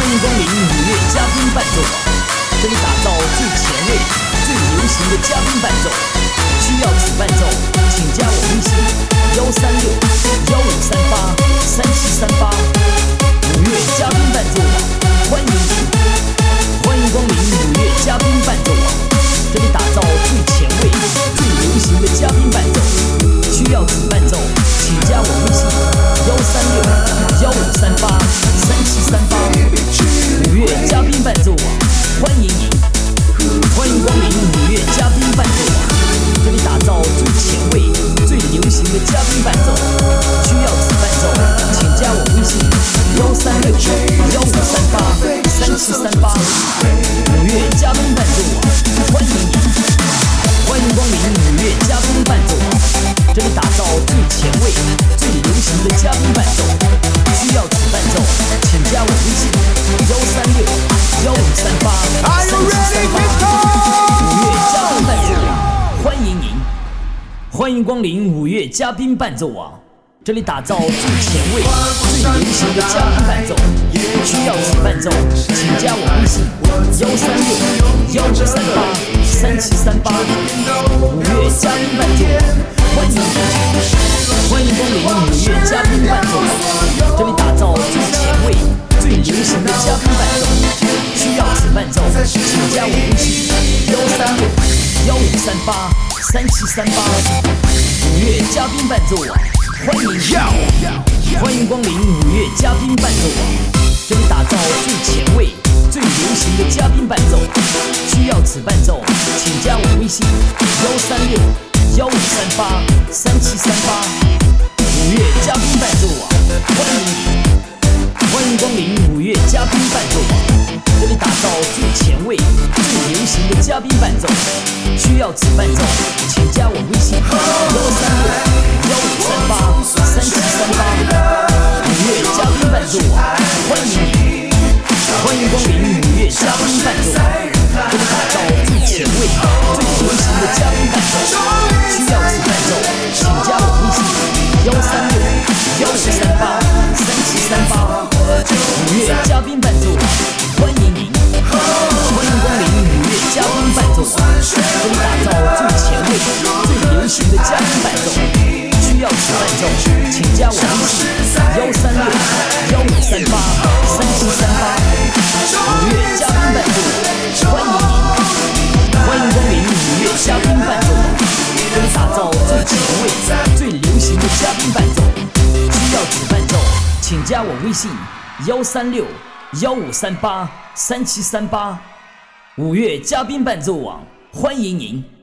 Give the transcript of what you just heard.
迎光临五月嘉宾伴奏网，这里打造最前卫、最流行的嘉宾伴奏。需要此伴奏，请加我微信136-1538-3738。五月嘉宾伴奏网，欢迎你！欢迎光临五月嘉宾伴奏网，这里打造最前卫、最流行的嘉宾伴奏。需要此伴奏，请加我微信136-1538-3738。五月嘉宾伴奏网，欢迎你！欢迎光临五月嘉宾伴奏网，这里打造最前卫、最流行的嘉宾伴奏。需要此伴奏，请加我微信136-1538-3738。五月嘉宾伴奏网，欢迎你！欢迎光临五月嘉宾伴奏网，这里打造最前卫、最流行的嘉宾伴奏。需要此伴奏，请加我微信136-1538-3738。五月嘉宾伴奏网，欢迎您！欢迎光临五月嘉宾伴奏网，这里打造最前卫、最流行的嘉宾伴奏。需要此伴奏，请加我微信136-1538-3738。五月嘉宾伴奏网，欢迎您！欢迎光临五月嘉宾伴奏网，这里打造最前卫、最流行的嘉宾伴奏。需要此伴奏，请加我微信136-1538-3738。五月嘉宾伴奏网，欢迎您！欢迎光临五月嘉宾伴奏网，这里打造最前卫、最流行的嘉宾伴奏。需要此伴奏，请加我微信136-1538-3738。五月嘉宾伴奏网，欢迎你！欢迎光临五月嘉宾伴奏网，这里打造最前卫、最流行的嘉宾伴奏。需要此伴奏，请加我微信136-1538-3738。五月嘉宾伴奏网，欢迎你！欢迎光临五月嘉宾伴奏网，这里打造最前卫、最流行的嘉宾伴奏。需要此伴奏，请加我微信136-1538-3738。五月嘉宾伴奏网，欢迎您！欢迎光临五月嘉宾伴奏网，这里打造最前卫、最流行的嘉宾伴奏。需要此伴奏，请加我微信136-1538-3738。五月嘉宾伴奏网，欢迎您！欢迎光临五月嘉宾伴奏网，这里打造最前卫、最流行的嘉宾伴奏。需要此伴奏，请加我微信136-1538-3738。五月嘉宾伴奏网，欢迎您！